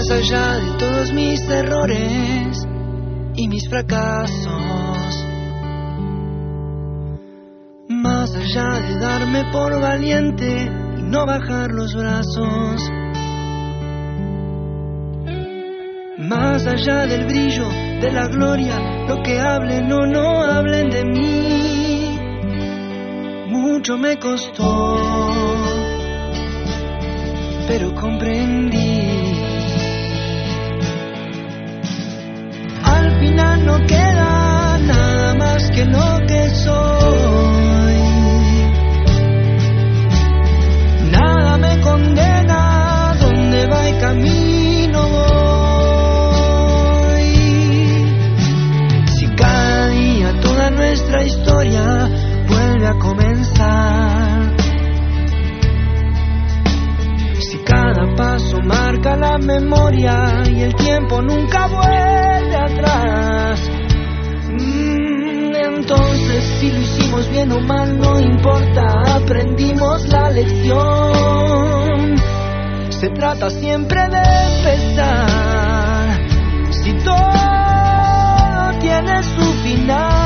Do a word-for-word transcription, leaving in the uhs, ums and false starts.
Más allá de todos mis errores y mis fracasos, más allá de darme por valiente y no bajar los brazos, más allá del brillo de la gloria, lo que hablen o no hablen de mí, mucho me costó, pero comprendí. Al final no queda nada más que lo que soy. Nada me condena, donde va el camino voy. Si cada día toda nuestra historia vuelve a comenzar, si cada paso marca la memoria y el tiempo nunca vuelve atrás, mm, entonces si lo hicimos bien o mal no importa, aprendimos la lección. Se trata siempre de empezar, si todo tiene su final.